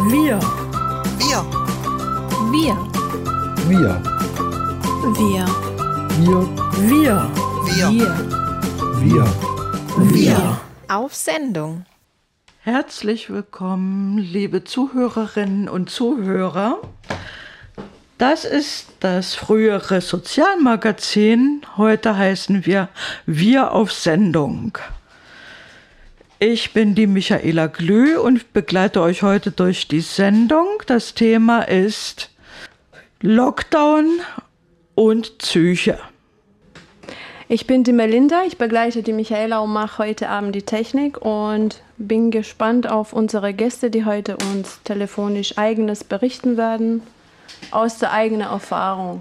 Wir. Wir. Wir. Wir. Wir. Wir. Wir. Wir. Wir. Auf Sendung. Herzlich willkommen, liebe Zuhörerinnen und Zuhörer. Das ist das frühere Sozialmagazin. Heute heißen wir auf Sendung. Ich bin die Michaela Glüh und begleite euch heute durch die Sendung. Das Thema ist Lockdown und Psyche. Ich bin die Melinda, ich begleite die Michaela und mache heute Abend die Technik und bin gespannt auf unsere Gäste, die heute uns telefonisch Eigenes berichten werden, aus der eigenen Erfahrung.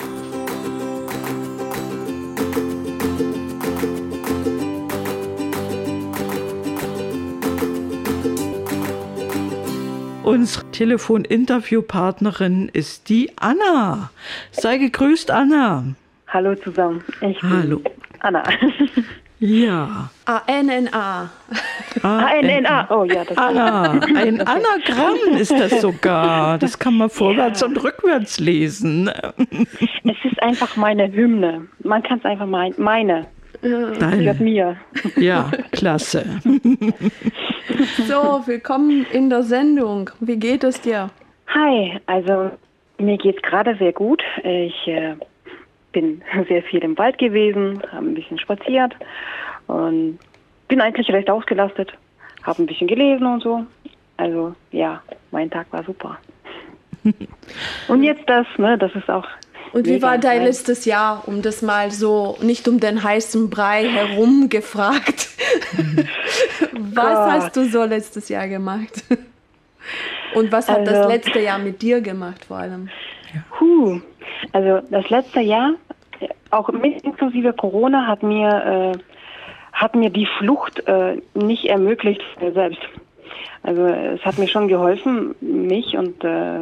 Unsere Telefoninterviewpartnerin ist die Anna. Sei gegrüßt, Anna. Hallo zusammen, ich bin Hallo. Anna. Ja. ANNA. ANNA, oh ja, das Anna, ein Anagramm ist das sogar. Das kann man vorwärts und rückwärts lesen. Es ist einfach meine Hymne. Man kann es einfach meine. Gehört mir. Ja, klasse. So, willkommen in der Sendung. Wie geht es dir? Hi, also mir geht's gerade sehr gut. Ich bin sehr viel im Wald gewesen, habe ein bisschen spaziert und bin eigentlich recht ausgelastet. Habe ein bisschen gelesen und so. Also ja, mein Tag war super. Und jetzt das ist auch. Und wie war dein letztes Jahr, um das mal so, nicht um den heißen Brei herum gefragt? Was hast du so letztes Jahr gemacht? Und was hat das letzte Jahr mit dir gemacht vor allem? Also das letzte Jahr, auch mit inklusive Corona, hat mir die Flucht nicht ermöglicht für mich selbst. Also es hat mir schon geholfen, mich und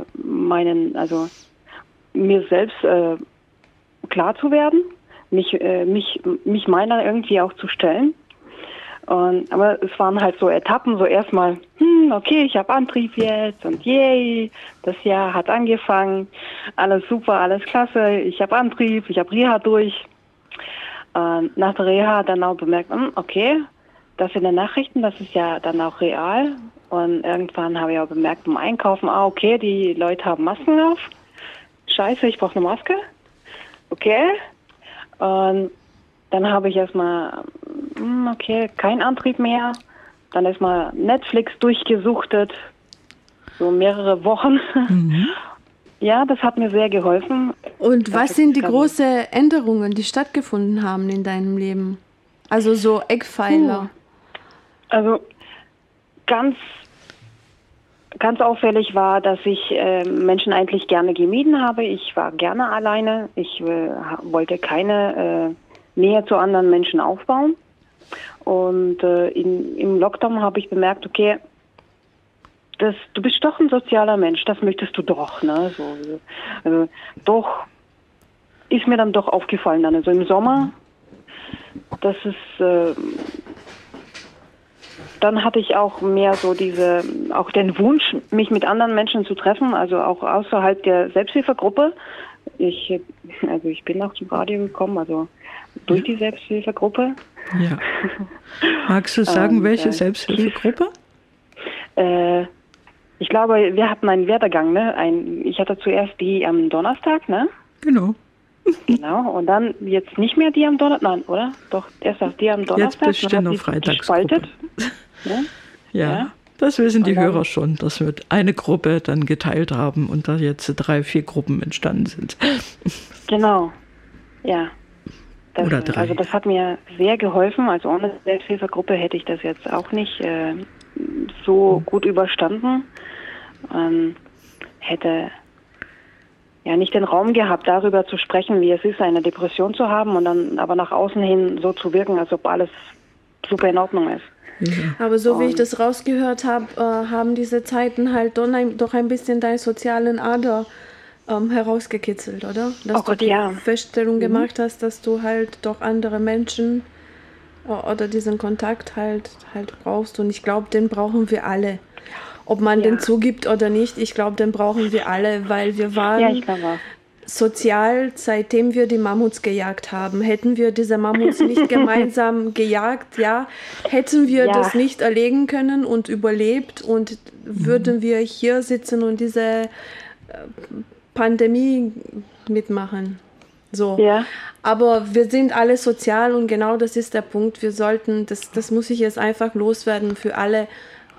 mir selbst klar zu werden, mich meiner irgendwie auch zu stellen. Aber es waren halt so Etappen, so erstmal, okay, ich habe Antrieb jetzt und yay, das Jahr hat angefangen, alles super, alles klasse, ich habe Antrieb, ich habe Reha durch. Nach der Reha dann auch bemerkt, okay, das in den Nachrichten, das ist ja dann auch real. Und irgendwann habe ich auch bemerkt beim Einkaufen, okay, die Leute haben Masken auf. Scheiße, ich brauche eine Maske. Okay. Und dann habe ich erstmal, kein Antrieb mehr. Dann erstmal Netflix durchgesuchtet. So mehrere Wochen. Mhm. Ja, das hat mir sehr geholfen. Und was sind die großen Änderungen, die stattgefunden haben in deinem Leben? Also so Eckpfeiler. Also ganz auffällig war, dass ich Menschen eigentlich gerne gemieden habe. Ich war gerne alleine. Ich wollte keine Nähe zu anderen Menschen aufbauen. Und im Lockdown habe ich bemerkt, okay, du bist doch ein sozialer Mensch, das möchtest du doch. Ne? Also doch ist mir dann doch aufgefallen. Dann. Also im Sommer, das ist... Dann hatte ich auch mehr so auch den Wunsch, mich mit anderen Menschen zu treffen, also auch außerhalb der Selbsthilfegruppe. Ich bin auch zum Radio gekommen, also durch die Selbsthilfegruppe. Ja. Magst du sagen, welche Selbsthilfegruppe? Ich glaube, wir hatten einen Werdegang, ne? Ich hatte zuerst die am Donnerstag, ne? Genau. Genau, und dann jetzt nicht mehr die am Donnerstag, nein, oder? Doch, erst die am Donnerstag. Jetzt bist du noch Freitagsgruppe. Ja, das wissen die Hörer schon, dass wir eine Gruppe dann geteilt haben und da jetzt 3, 4 Gruppen entstanden sind. Genau, ja. Oder 3. Also das hat mir sehr geholfen, also ohne Selbsthilfegruppe hätte ich das jetzt auch nicht so gut überstanden. Hätte ja nicht den Raum gehabt, darüber zu sprechen, wie es ist, eine Depression zu haben und dann aber nach außen hin so zu wirken, als ob alles super in Ordnung ist. Ja. Aber so wie ich das rausgehört habe, haben diese Zeiten halt doch ein bisschen deine sozialen Ader herausgekitzelt, oder? Dass du die Feststellung gemacht hast, dass du halt doch andere Menschen oder diesen Kontakt halt brauchst. Und ich glaube, den brauchen wir alle. ob man den zugibt oder nicht. Ich glaube, den brauchen wir alle, weil wir waren sozial, seitdem wir die Mammuts gejagt haben. Hätten wir diese Mammuts nicht gemeinsam gejagt, hätten wir das nicht erlegen können und überlebt und würden wir hier sitzen und diese Pandemie mitmachen. So. Ja. Aber wir sind alle sozial und genau das ist der Punkt. Wir sollten, das muss ich jetzt einfach loswerden für alle,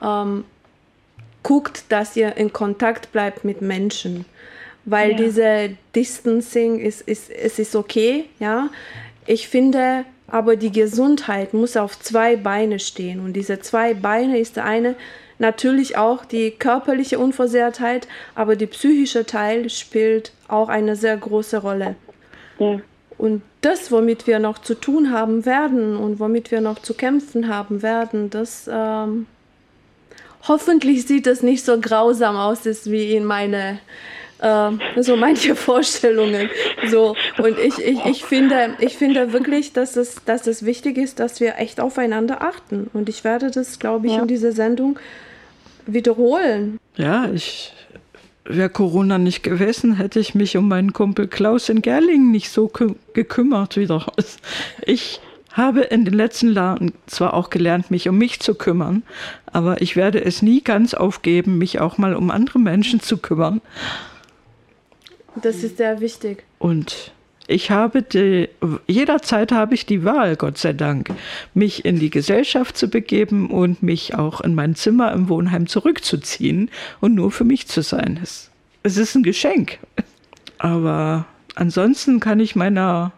guckt, dass ihr in Kontakt bleibt mit Menschen. Weil diese Distancing es ist okay, ja. Ich finde, aber die Gesundheit muss auf 2 Beine stehen. Und diese 2 Beine ist der eine, natürlich auch die körperliche Unversehrtheit, aber der psychische Teil spielt auch eine sehr große Rolle. Ja. Und das, womit wir noch zu tun haben werden und womit wir noch zu kämpfen haben werden, das hoffentlich sieht es nicht so grausam aus, wie in so manche Vorstellungen. So. Und ich finde wirklich, dass es wichtig ist, dass wir echt aufeinander achten. Und ich werde das, glaube ich, in dieser Sendung wiederholen. Ja, wäre Corona nicht gewesen, hätte ich mich um meinen Kumpel Klaus in Gerlingen nicht so gekümmert wieder. Ich habe in den letzten Jahren zwar auch gelernt, mich um mich zu kümmern, aber ich werde es nie ganz aufgeben, mich auch mal um andere Menschen zu kümmern. Das ist sehr wichtig. Und jederzeit habe ich die Wahl, Gott sei Dank, mich in die Gesellschaft zu begeben und mich auch in mein Zimmer im Wohnheim zurückzuziehen und nur für mich zu sein. Es ist ein Geschenk. Aber ansonsten kann ich meiner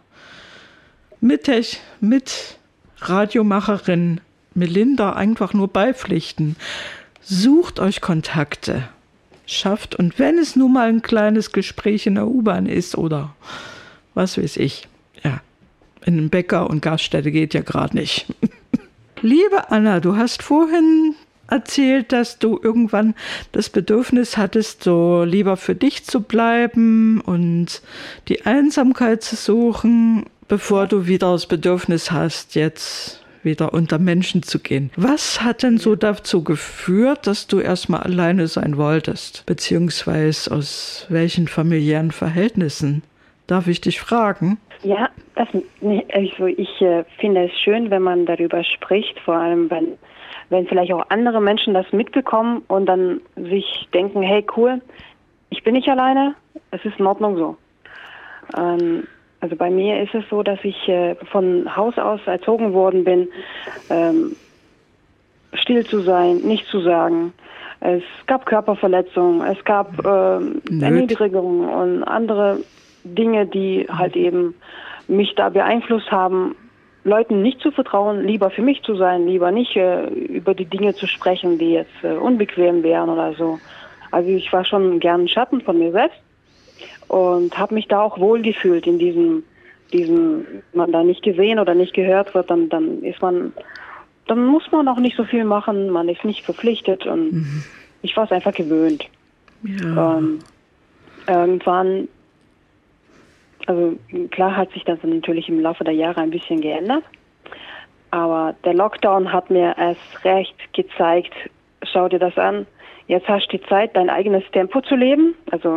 Mitradiomacherin Melinda einfach nur beipflichten. Sucht euch Kontakte. Schafft, und wenn es nur mal ein kleines Gespräch in der U-Bahn ist oder was weiß ich, in einen Bäcker und Gaststätte geht ja gerade nicht. Liebe Anna, du hast vorhin erzählt, dass du irgendwann das Bedürfnis hattest, so lieber für dich zu bleiben und die Einsamkeit zu suchen, bevor du wieder das Bedürfnis hast, jetzt wieder unter Menschen zu gehen. Was hat denn so dazu geführt, dass du erstmal alleine sein wolltest? Beziehungsweise aus welchen familiären Verhältnissen? Darf ich dich fragen? Ja, ich finde es schön, wenn man darüber spricht, vor allem wenn vielleicht auch andere Menschen das mitbekommen und dann sich denken, hey cool, ich bin nicht alleine, es ist in Ordnung so. Also bei mir ist es so, dass ich von Haus aus erzogen worden bin, still zu sein, nichts zu sagen. Es gab Körperverletzungen, es gab Erniedrigungen und andere Dinge, die halt eben mich da beeinflusst haben, Leuten nicht zu vertrauen, lieber für mich zu sein, lieber nicht über die Dinge zu sprechen, die jetzt unbequem wären oder so. Also ich war schon gern ein Schatten von mir selbst. Und habe mich da auch wohl gefühlt in diesem, man da nicht gesehen oder nicht gehört wird, dann muss man auch nicht so viel machen, man ist nicht verpflichtet und ich war es einfach gewöhnt. Ja. Irgendwann, also klar hat sich das natürlich im Laufe der Jahre ein bisschen geändert, aber der Lockdown hat mir erst recht gezeigt, schau dir das an, jetzt hast du die Zeit, dein eigenes Tempo zu leben,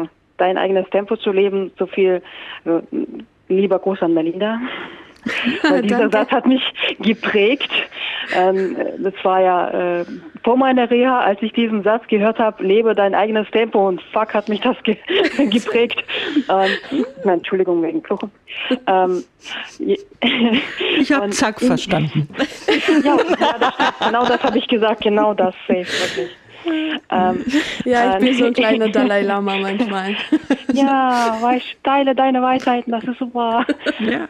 so viel, lieber Gruß an Melinda, weil dieser Satz hat mich geprägt. Das war ja vor meiner Reha, als ich diesen Satz gehört habe, lebe dein eigenes Tempo und fuck, hat mich das geprägt. Entschuldigung wegen Fluchen. Ich habe zack verstanden. Ja, das stimmt. Genau das habe ich gesagt, genau das, safe, wirklich. Ich bin so ein kleiner Dalai Lama manchmal. Ja, teile deine Weisheiten, das ist super. Ja.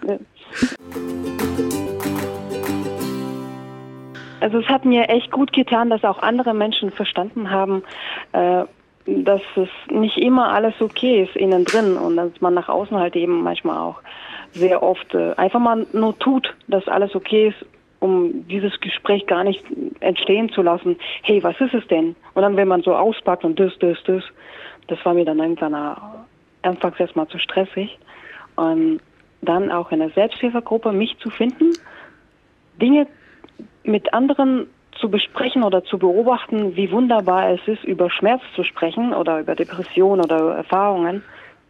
Also es hat mir echt gut getan, dass auch andere Menschen verstanden haben, dass es nicht immer alles okay ist innen drin und dass man nach außen halt eben manchmal auch sehr oft einfach mal nur tut, dass alles okay ist, um dieses Gespräch gar nicht entstehen zu lassen. Hey, was ist es denn? Und dann, wenn man so auspackt und das war mir dann irgendwann anfangs erstmal zu stressig. Und dann auch in der Selbsthilfegruppe mich zu finden, Dinge mit anderen zu besprechen oder zu beobachten, wie wunderbar es ist, über Schmerz zu sprechen oder über Depression oder Erfahrungen.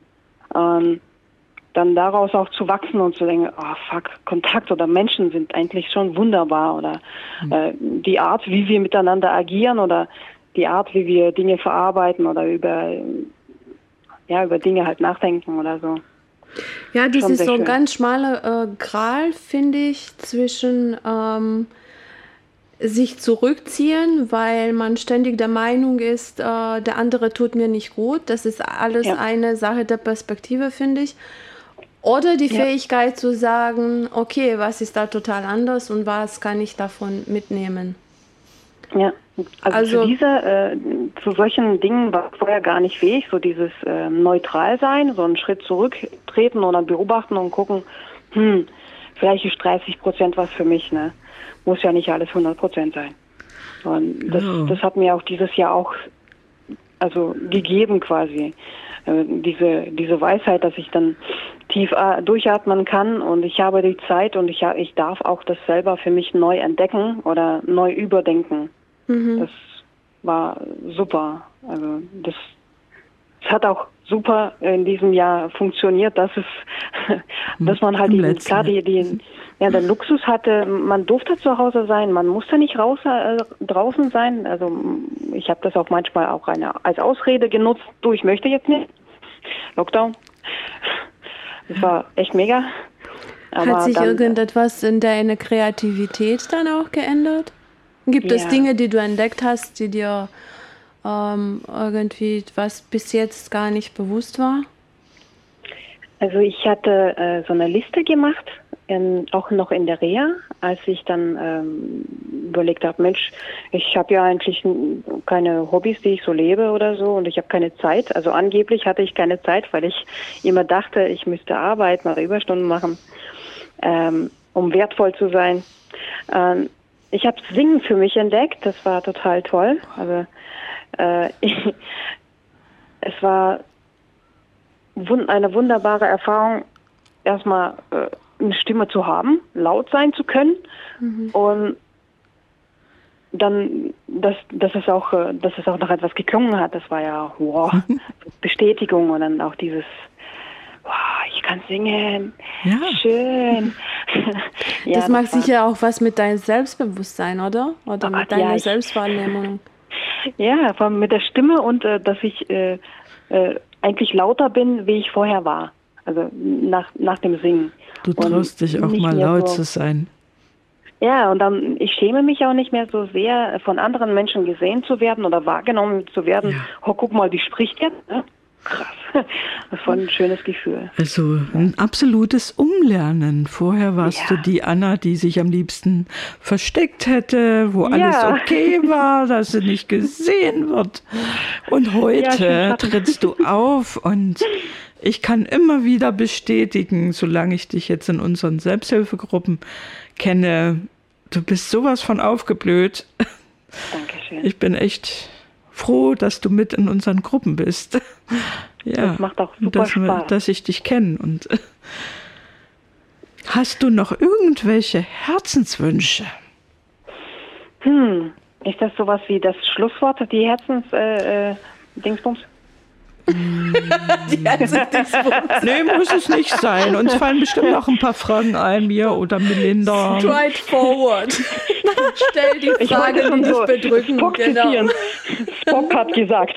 Dann daraus auch zu wachsen und zu denken, oh fuck, Kontakt oder Menschen sind eigentlich schon wunderbar oder die Art, wie wir miteinander agieren oder die Art, wie wir Dinge verarbeiten oder über Dinge halt nachdenken oder so. Ja, das Schon ist sehr so ein schön. ganz schmaler Gral, finde ich, zwischen sich zurückziehen, weil man ständig der Meinung ist, der andere tut mir nicht gut. Das ist alles eine Sache der Perspektive, finde ich. Oder die Fähigkeit zu sagen, okay, was ist da total anders und was kann ich davon mitnehmen? Ja, also zu solchen Dingen war ich vorher gar nicht fähig, so dieses neutral sein, so einen Schritt zurücktreten oder beobachten und gucken, vielleicht ist 30% was für mich, ne? Muss ja nicht alles 100% sein. Und das hat mir auch dieses Jahr auch gegeben quasi, diese Weisheit, dass ich dann tief durchatmen kann und ich habe die Zeit und ich darf auch das selber für mich neu entdecken oder neu überdenken. Das war super. Also das hat auch super in diesem Jahr funktioniert, dass man halt den Luxus hatte, man durfte zu Hause sein, man musste nicht draußen sein. Also ich habe das auch manchmal auch als Ausrede genutzt, ich möchte jetzt nicht. Lockdown. Das war echt mega. Aber hat sich irgendetwas in deiner Kreativität dann auch geändert? Gibt es Dinge, die du entdeckt hast, die dir irgendwie was bis jetzt gar nicht bewusst war? Also ich hatte so eine Liste gemacht, auch noch in der Reha, als ich dann überlegt habe, Mensch, ich habe ja eigentlich keine Hobbys, die ich so lebe oder so und ich habe keine Zeit. Also angeblich hatte ich keine Zeit, weil ich immer dachte, ich müsste arbeiten oder Überstunden machen, um wertvoll zu sein. Ich habe Singen für mich entdeckt, das war total toll. Also es war eine wunderbare Erfahrung, erstmal eine Stimme zu haben, laut sein zu können und dann, dass es auch noch etwas geklungen hat. Das war ja Bestätigung und dann auch dieses ich kann singen, schön. Das macht sicher auch was mit deinem Selbstbewusstsein, oder? Oder mit deiner Selbstwahrnehmung. Ja, vor allem mit der Stimme und dass ich eigentlich lauter bin, wie ich vorher war. Also nach dem Singen. Du traust dich auch mal laut zu sein. Ja, und dann, ich schäme mich auch nicht mehr so sehr, von anderen Menschen gesehen zu werden oder wahrgenommen zu werden. Ja. Oh, guck mal, die spricht jetzt. Ne? Krass. Das war ein schönes Gefühl. Also ein absolutes Umlernen. Vorher warst du die Anna, die sich am liebsten versteckt hätte, wo alles okay war, dass sie nicht gesehen wird. Und heute trittst du auf und ich kann immer wieder bestätigen, solange ich dich jetzt in unseren Selbsthilfegruppen kenne, du bist sowas von aufgeblüht. Dankeschön. Ich bin echt froh, dass du mit in unseren Gruppen bist. Ja, das macht auch super Spaß. Dass ich dich kenne. Und hast du noch irgendwelche Herzenswünsche? Ist das sowas wie das Schlusswort, die Herzensdingsbums? Nee, muss es nicht sein. Uns fallen bestimmt noch ein paar Fragen ein, mir oder Melinda. Straightforward. Stell die Frage, die dich bedrücken. Spock zitieren. Spock hat gesagt.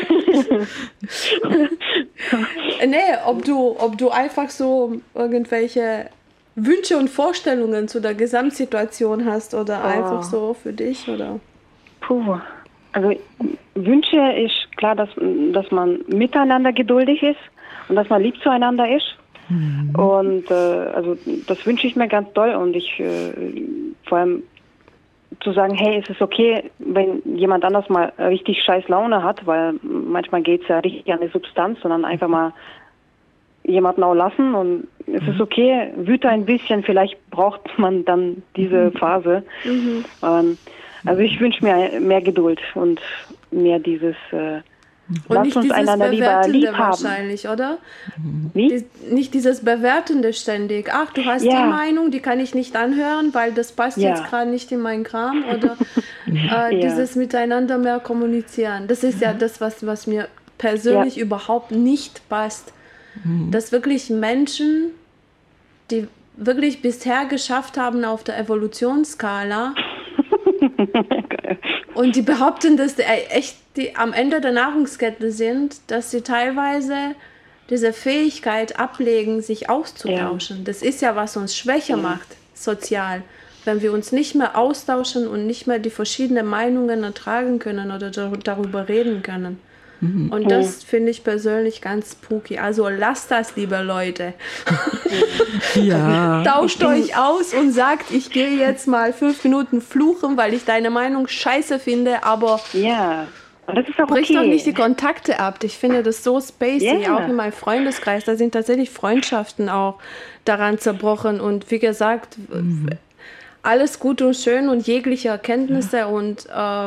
Nee, ob du einfach so irgendwelche Wünsche und Vorstellungen zu der Gesamtsituation hast oder einfach so für dich, oder? Puh. Also Wünsche ist klar, dass man miteinander geduldig ist und dass man lieb zueinander ist. Und also das wünsche ich mir ganz doll und ich vor allem zu sagen, hey, es ist okay, wenn jemand anders mal richtig scheiß Laune hat, weil manchmal geht es ja richtig an die Substanz, sondern einfach mal jemanden auch lassen und es ist okay, wüte ein bisschen, vielleicht braucht man dann diese Phase. Also ich wünsche mir mehr Geduld und mehr dieses Und Lass nicht uns dieses einander lieber Bewertende lieb haben. wahrscheinlich, oder? Wie? Nicht dieses Bewertende ständig. Ach, du hast die Meinung, die kann ich nicht anhören, weil das passt jetzt gerade nicht in meinen Kram. Oder dieses Miteinander mehr kommunizieren. Das ist ja das, was mir persönlich überhaupt nicht passt. Dass wirklich Menschen, die wirklich bisher geschafft haben auf der Evolutionsskala und die behaupten, dass die echt am Ende der Nahrungskette sind, dass sie teilweise diese Fähigkeit ablegen, sich auszutauschen. Ja. Das ist ja, was uns schwächer macht, sozial. Wenn wir uns nicht mehr austauschen und nicht mehr die verschiedenen Meinungen ertragen können oder darüber reden können. Und das finde ich persönlich ganz spooky. Also lasst das, liebe Leute. Ja. Tauscht euch aus und sagt, ich gehe jetzt mal 5 Minuten fluchen, weil ich deine Meinung scheiße finde, aber das ist auch bricht doch nicht die Kontakte ab. Ich finde das so spacey, auch in meinem Freundeskreis. Da sind tatsächlich Freundschaften auch daran zerbrochen. Und wie gesagt, alles gut und schön und jegliche Erkenntnisse. Und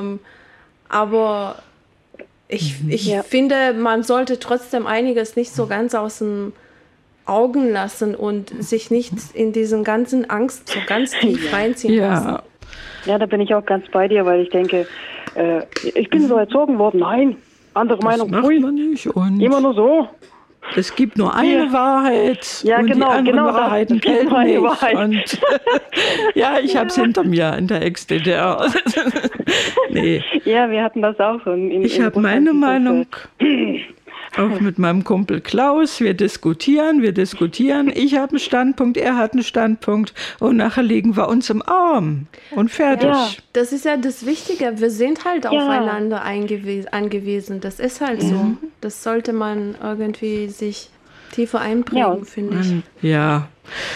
aber ich finde, man sollte trotzdem einiges nicht so ganz aus den Augen lassen und sich nicht in diesen ganzen Angst so ganz tief reinziehen lassen. Ja, da bin ich auch ganz bei dir, weil ich denke, ich bin so erzogen worden, nein, andere Meinung, macht man nicht. Und immer nur so. Es gibt nur eine Wahrheit und die anderen Wahrheiten gelten nicht. Und ja, ich habe es hinter mir in der Ex-DDR. Nee. Ja, wir hatten das auch so. Ich habe meine Meinung, auch mit meinem Kumpel Klaus. Wir diskutieren. Ich habe einen Standpunkt, er hat einen Standpunkt und nachher liegen wir uns im Arm und fertig. Ja, das ist ja das Wichtige. Wir sind halt aufeinander angewiesen. Das ist halt so. Das sollte man irgendwie sich tiefer einprägen, finde ich. Ja,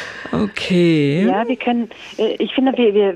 okay. Ja, wir können, ich finde,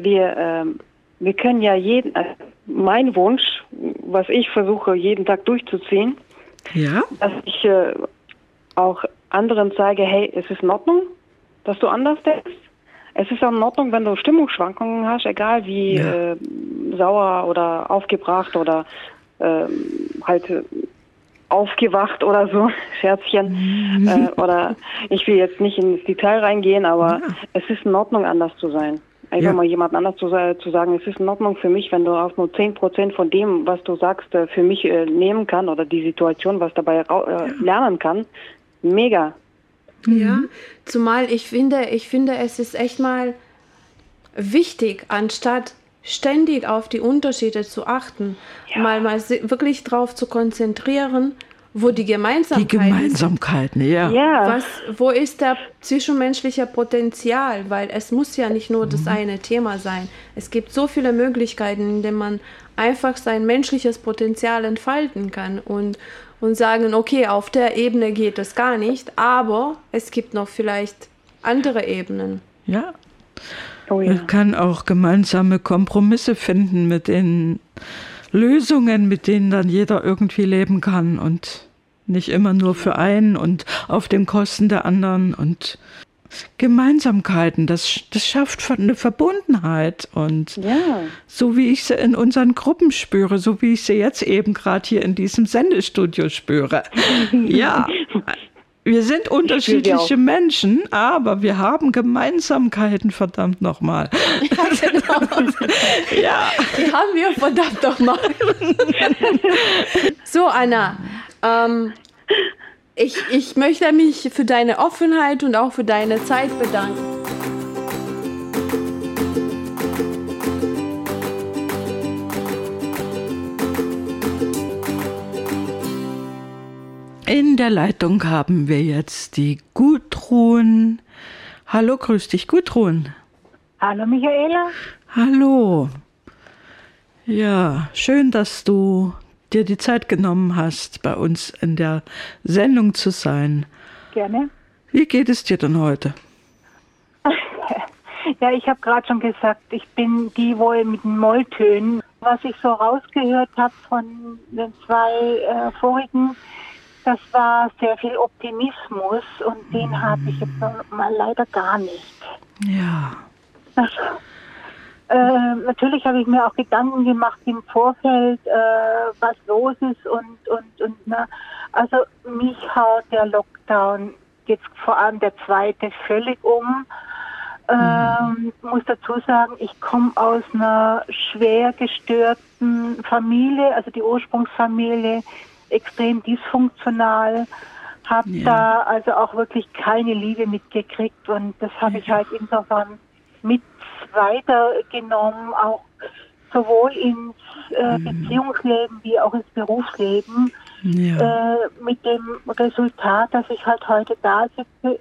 wir können ja mein Wunsch, was ich versuche jeden Tag durchzuziehen, dass ich auch anderen zeige, hey, es ist in Ordnung, dass du anders denkst. Es ist auch in Ordnung, wenn du Stimmungsschwankungen hast, egal wie sauer oder aufgebracht oder halt aufgewacht oder so, Scherzchen. Oder ich will jetzt nicht ins Detail reingehen, aber es ist in Ordnung, anders zu sein. Einfach mal jemand anders zu sagen, es ist in Ordnung für mich, wenn du auch nur 10% von dem, was du sagst, für mich nehmen kann oder die Situation, was dabei lernen kann. Mega. Ja, zumal ich finde, es ist echt mal wichtig, anstatt ständig auf die Unterschiede zu achten, mal wirklich drauf zu konzentrieren, wo die Gemeinsamkeiten wo ist der zwischenmenschliche Potenzial? Weil es muss ja nicht nur das eine Thema sein. Es gibt so viele Möglichkeiten, in denen man einfach sein menschliches Potenzial entfalten kann und sagen, okay, auf der Ebene geht es gar nicht, aber es gibt noch vielleicht andere Ebenen. Ja. Man kann auch gemeinsame Kompromisse finden mit den Lösungen, mit denen dann jeder irgendwie leben kann und nicht immer nur für einen und auf den Kosten der anderen und Gemeinsamkeiten, das schafft eine Verbundenheit und so wie ich sie in unseren Gruppen spüre, so wie ich sie jetzt eben gerade hier in diesem Sendestudio spüre. Ja, wir sind unterschiedliche Menschen, aber wir haben Gemeinsamkeiten, verdammt nochmal. Ja, genau. Ja. Die haben wir verdammt nochmal. So, Anna, ich möchte mich für deine Offenheit und auch für deine Zeit bedanken. In der Leitung haben wir jetzt die Gudrun. Hallo, grüß dich, Gudrun. Hallo, Michaela. Hallo. Ja, schön, dass du dir die Zeit genommen hast, bei uns in der Sendung zu sein. Gerne. Wie geht es dir denn heute? Ja, ich habe gerade schon gesagt, ich bin die wohl mit den Molltönen. Was ich so rausgehört habe von den 2 vorigen, das war sehr viel Optimismus und den habe ich jetzt mal leider gar nicht. Ja. Natürlich habe ich mir auch Gedanken gemacht im Vorfeld, was los ist und na, also mich haut der Lockdown jetzt vor allem der zweite völlig um. Muss dazu sagen, ich komme aus einer schwer gestörten Familie, also die Ursprungsfamilie, extrem dysfunktional, habe da also auch wirklich keine Liebe mitgekriegt und das habe ich halt insofern mit weitergenommen, auch sowohl ins Beziehungsleben wie auch ins Berufsleben, mit dem Resultat, dass ich halt heute da sitze,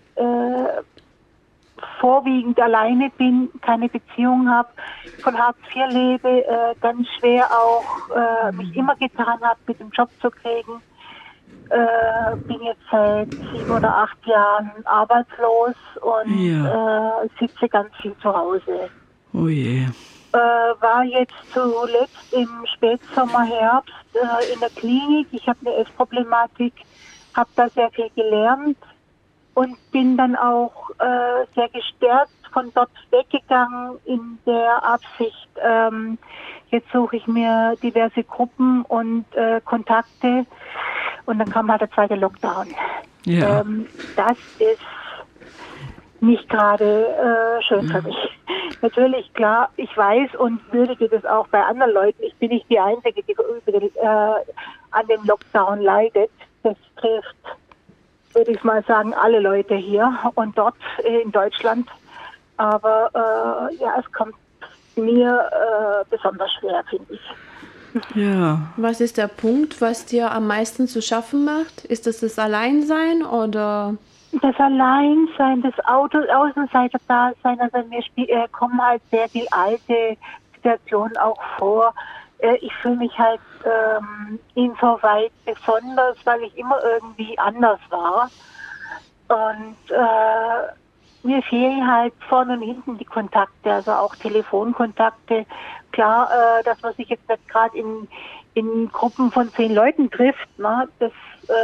vorwiegend alleine bin, keine Beziehung habe, von Hartz IV lebe, ganz schwer auch mich immer getan habe, mit dem Job zu kriegen. Bin jetzt seit 7 oder 8 Jahren arbeitslos und sitze ganz viel zu Hause. Oh je. War jetzt zuletzt im Spätsommer, Herbst in der Klinik. Ich habe eine Essproblematik, habe da sehr viel gelernt und bin dann auch sehr gestärkt von dort weggegangen in der Absicht, jetzt suche ich mir diverse Gruppen und Kontakte und dann kam halt der zweite Lockdown. Ja. Das ist nicht gerade schön für mich. Natürlich, klar, ich weiß und würdige das auch bei anderen Leuten. Ich bin nicht die Einzige, die an dem Lockdown leidet. Das trifft, würde ich mal sagen, alle Leute hier und dort in Deutschland. Aber es kommt mir besonders schwer, finde ich. Ja. Was ist der Punkt, was dir am meisten zu schaffen macht? Ist das Alleinsein oder? Das Alleinsein, das Außenseiter-Dasein, also mir kommen halt sehr viele alte Situationen auch vor. Ich fühle mich halt insoweit besonders, weil ich immer irgendwie anders war. Und mir fehlen halt vorne und hinten die Kontakte, also auch Telefonkontakte. Klar, dass man sich jetzt nicht gerade in Gruppen von 10 Leuten trifft, ne, das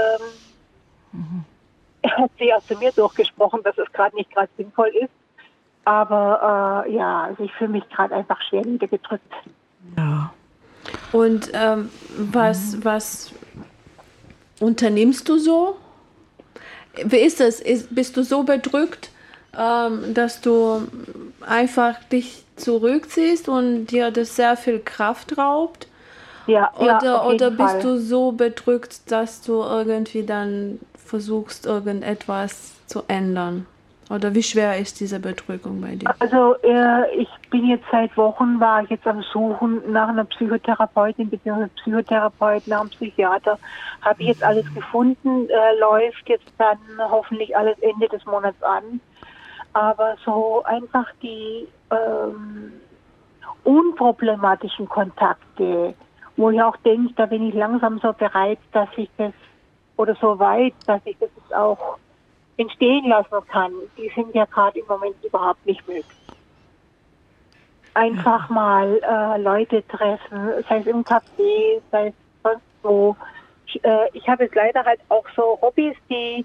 hat sie auch zu mir durchgesprochen, dass es gerade nicht gerade sinnvoll ist. Aber also ich fühle mich gerade einfach schwer niedergedrückt. Ja. Und was unternimmst du so? Wie ist es? Bist du so bedrückt, dass du einfach dich zurückziehst und dir das sehr viel Kraft raubt? Ja, oder bist du so bedrückt, dass du irgendwie dann versuchst, irgendetwas zu ändern? Oder wie schwer ist diese Bedrückung bei dir? Also ich bin jetzt seit Wochen, war ich jetzt am Suchen nach einer Psychotherapeutin bzw. Psychotherapeut, nach einem Psychiater. Habe ich jetzt alles gefunden, läuft jetzt dann hoffentlich alles Ende des Monats an. Aber so einfach die unproblematischen Kontakte, wo ich auch denke, da bin ich langsam so bereit, dass ich das, oder so weit, dass ich das jetzt auch entstehen lassen kann, die sind ja gerade im Moment überhaupt nicht möglich. Einfach mal Leute treffen, sei es im Café, sei es sonst wo. Ich habe jetzt leider halt auch so Hobbys, die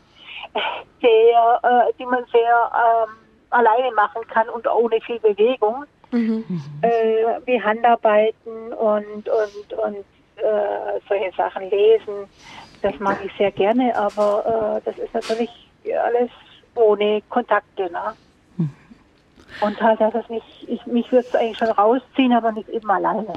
man sehr alleine machen kann und ohne viel Bewegung. Wie Handarbeiten und solche Sachen, lesen. Das mag ich sehr gerne, aber das ist natürlich alles ohne Kontakte. Ne? Und halt, dass es nicht, mich würde es eigentlich schon rausziehen, aber nicht eben alleine.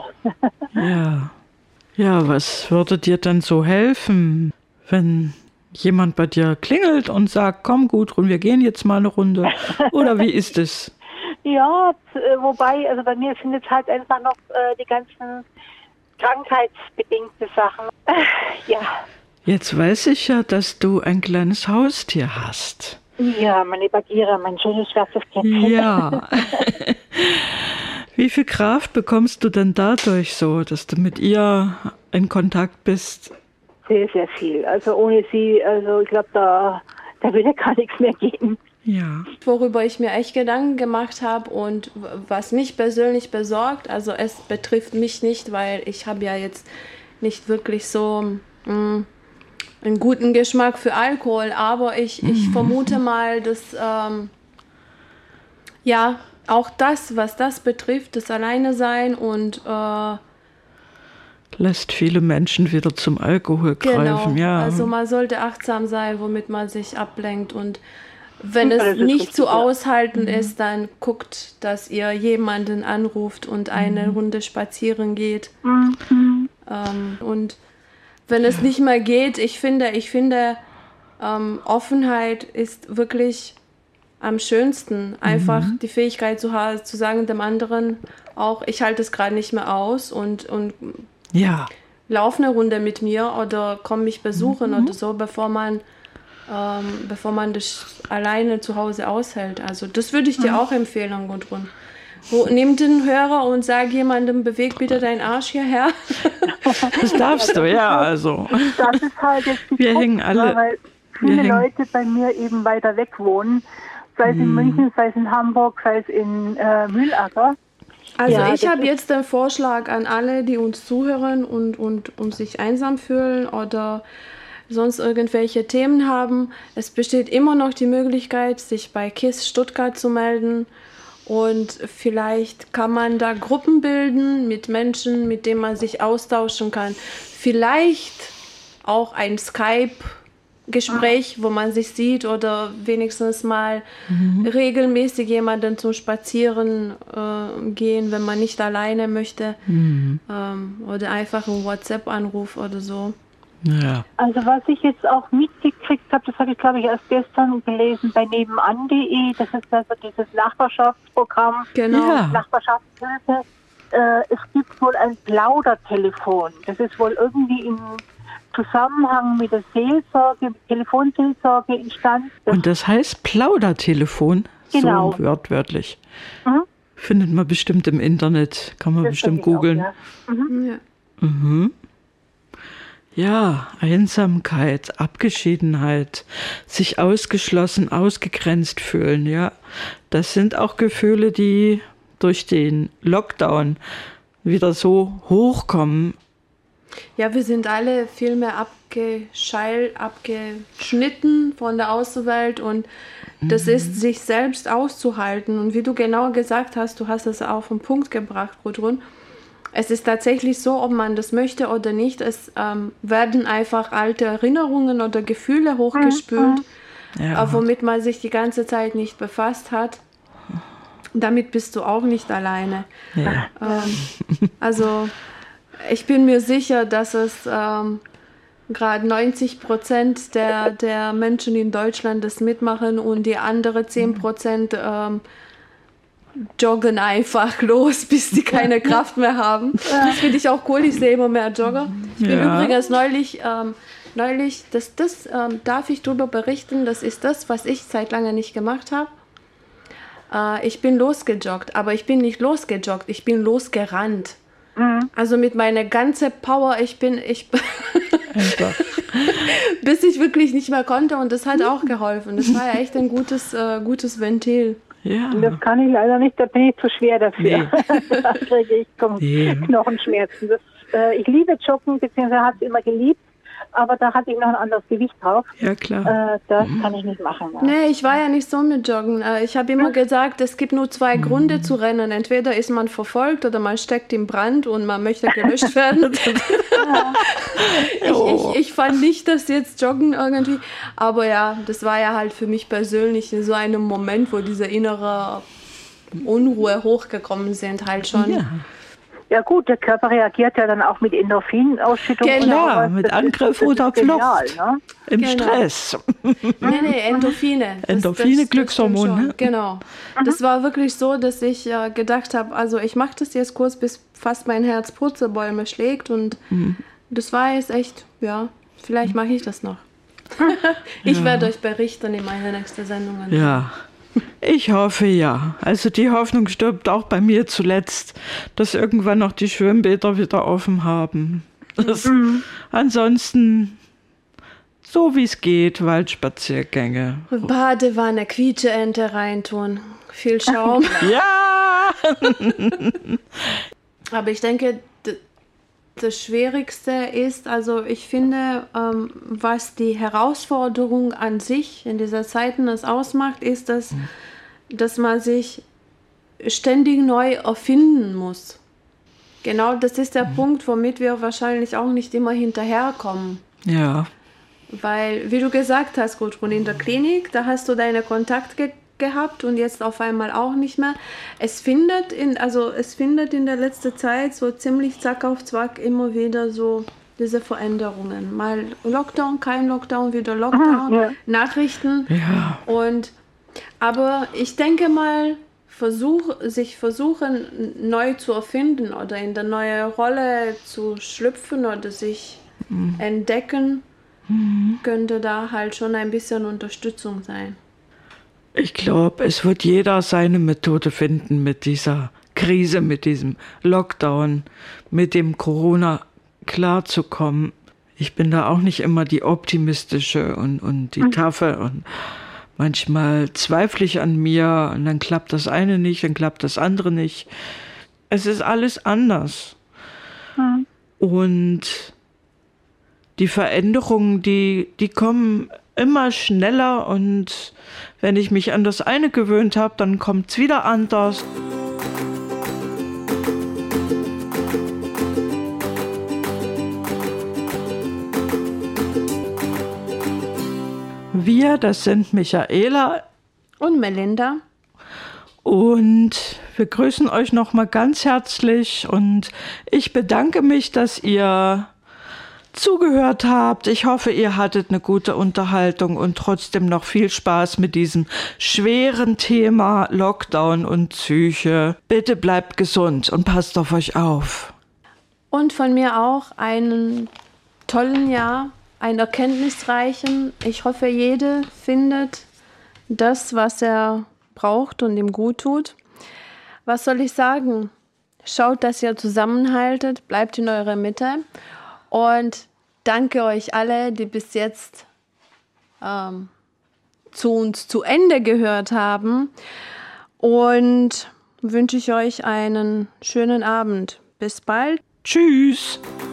Ja, was würde dir dann so helfen, wenn jemand bei dir klingelt und sagt, komm Gudrun, wir gehen jetzt mal eine Runde? Oder wie ist es? Ja, wobei, also bei mir sind jetzt halt einfach noch die ganzen krankheitsbedingten Sachen. Ja. Jetzt weiß ich ja, dass du ein kleines Haustier hast. Ja, meine Bagheera, mein schönes schwarzes Kätzchen. Ja. Wie viel Kraft bekommst du denn dadurch so, dass du mit ihr in Kontakt bist? Sehr, sehr viel. Also ohne sie, also ich glaube, da würde gar nichts mehr gehen. Ja. Worüber ich mir echt Gedanken gemacht habe und was mich persönlich besorgt, also es betrifft mich nicht, weil ich habe ja jetzt nicht wirklich so einen guten Geschmack für Alkohol, aber ich vermute mal, dass auch das, was das betrifft, das Alleine sein und lässt viele Menschen wieder zum Alkohol greifen. Ja. Also man sollte achtsam sein, womit man sich ablenkt und wenn Das es ist nicht richtig, zu ja. aushalten ist, dann guckt, dass ihr jemanden anruft und eine Runde spazieren geht. Und wenn es nicht mehr geht, ich finde, Offenheit ist wirklich am schönsten. Einfach die Fähigkeit zu haben, zu sagen dem anderen auch, ich halte es gerade nicht mehr aus und Ja. lauf eine Runde mit mir oder komm mich besuchen oder so, bevor man das alleine zu Hause aushält. Also das würde ich dir auch empfehlen, Gudrun. Nimm den Hörer und sag jemandem, beweg bitte deinen Arsch hierher. Das darfst du, ja, also. Das ist halt jetzt die Wir Krux, hängen alle- weil viele Leute bei mir eben weiter weg wohnen, sei es in München, sei es in Hamburg, sei es in Mühlacker. Also Ja, ich das habe ist- jetzt den Vorschlag an alle, die uns zuhören und sich einsam fühlen oder sonst irgendwelche Themen haben. Es besteht immer noch die Möglichkeit, sich bei KISS Stuttgart zu melden. Und vielleicht kann man da Gruppen bilden mit Menschen, mit denen man sich austauschen kann. Vielleicht auch ein Skype-Gespräch, wo man sich sieht oder wenigstens mal regelmäßig jemanden zum Spazieren gehen, wenn man nicht alleine möchte. Oder einfach einen WhatsApp-Anruf oder so. Ja. Also was ich jetzt auch mitgekriegt habe, das habe ich glaube ich erst gestern gelesen bei nebenan.de, das ist also dieses Nachbarschaftsprogramm, Genau. Ja. Nachbarschaftshilfe. Es gibt wohl ein Plaudertelefon. Das ist wohl irgendwie im Zusammenhang mit der Seelsorge, mit Telefonseelsorge entstanden. Und das heißt Plaudertelefon, Genau. so wortwörtlich. Mhm. Findet man bestimmt im Internet, kann man Das bestimmt finde ich auch, googeln. ja. Ja. Ja, Einsamkeit, Abgeschiedenheit, sich ausgeschlossen, ausgegrenzt fühlen, ja. Das sind auch Gefühle, die durch den Lockdown wieder so hochkommen. Ja, wir sind alle viel mehr abgeschnitten von der Außenwelt und das ist, sich selbst auszuhalten. Und wie du genau gesagt hast, du hast es auf den Punkt gebracht, Gudrun. Es ist tatsächlich so, ob man das möchte oder nicht, es werden einfach alte Erinnerungen oder Gefühle hochgespült, Ja. womit man sich die ganze Zeit nicht befasst hat. Damit bist du auch nicht alleine. Ja. Also ich bin mir sicher, dass es gerade 90% der Menschen in Deutschland das mitmachen und die andere 10% joggen einfach los, bis die keine Kraft mehr haben. Das finde ich auch cool. Ich sehe immer mehr Jogger. Ich bin Ja. übrigens neulich, das darf ich darüber berichten, das ist das, was ich seit lange nicht gemacht habe. Ich bin losgejoggt, aber ich bin nicht losgejoggt, ich bin losgerannt. Also mit meiner ganzen Power, Einfach. bis ich wirklich nicht mehr konnte und das hat auch geholfen. Das war ja echt ein gutes Ventil. Ja. Das kann ich leider nicht, da bin ich zu schwer dafür. Nee. Da kriege ich Knochenschmerzen. Ich liebe Joggen, beziehungsweise habe es immer geliebt, aber da hatte ich noch ein anderes Gewicht drauf. Ja, klar. Das kann ich nicht machen. Ja. Nee, ich war ja nicht so mit Joggen. Ich habe immer gesagt, es gibt nur zwei Gründe zu rennen. Entweder ist man verfolgt oder man steckt im Brand und man möchte gelöscht werden. Ich fand nicht, dass jetzt Joggen irgendwie... Aber ja, das war ja halt für mich persönlich in so einem Moment, wo diese innere Unruhe hochgekommen sind, halt schon. Ja. Ja gut, der Körper reagiert ja dann auch mit Endorphinausschüttung. Genau, und sowas. mit Das Angriff das oder genial, Flucht. ne? Im Genau. Stress. Nee, Endorphine. Endorphine, Glückshormone, stimmt schon. ne? Genau. Das war wirklich so, dass ich gedacht habe, also ich mache das jetzt kurz, bis fast mein Herz Purzelbäume schlägt und das war jetzt echt, ja, vielleicht mache ich das noch. Ich werde euch berichten in meiner nächsten Sendung. Ja, ich hoffe ja. Also die Hoffnung stirbt auch bei mir zuletzt, dass irgendwann noch die Schwimmbäder wieder offen haben. Ansonsten, so wie es geht, Waldspaziergänge. Badewanne, Quietscheente reintun, viel Schaum. Ja! Aber ich denke, das Schwierigste ist, also ich finde, was die Herausforderung an sich in dieser Zeiten das ausmacht, ist, dass man sich ständig neu erfinden muss. Genau, das ist der Punkt, womit wir wahrscheinlich auch nicht immer hinterherkommen. Ja. Weil, wie du gesagt hast, Gudrun, in der Klinik, da hast du deine Kontakte gehabt und jetzt auf einmal auch nicht mehr. Es findet in der letzten Zeit so ziemlich zack auf zack immer wieder so diese Veränderungen. Mal Lockdown, kein Lockdown, wieder Lockdown, ja. Nachrichten. Ja. Aber ich denke mal, versuchen neu zu erfinden oder in der neue Rolle zu schlüpfen oder sich entdecken, könnte da halt schon ein bisschen Unterstützung sein. Ich glaube, es wird jeder seine Methode finden mit dieser Krise, mit diesem Lockdown, mit dem Corona klarzukommen. Ich bin da auch nicht immer die optimistische und die taffe und manchmal zweifle ich an mir und dann klappt das eine nicht, dann klappt das andere nicht. Es ist alles anders. Und die Veränderungen, die kommen immer schneller und wenn ich mich an das eine gewöhnt habe, dann kommt es wieder anders. Wir, das sind Michaela und Melinda. Und wir grüßen euch nochmal ganz herzlich und ich bedanke mich, dass ihr zugehört habt. Ich hoffe, ihr hattet eine gute Unterhaltung und trotzdem noch viel Spaß mit diesem schweren Thema Lockdown und Psyche. Bitte bleibt gesund und passt auf euch auf. Und von mir auch einen tollen Jahr, einen erkenntnisreichen. Ich hoffe, jeder findet das, was er braucht und ihm gut tut. Was soll ich sagen? Schaut, dass ihr zusammenhaltet, bleibt in eurer Mitte. Und danke euch alle, die bis jetzt zu uns zu Ende gehört haben. Und wünsche ich euch einen schönen Abend. Bis bald. Tschüss.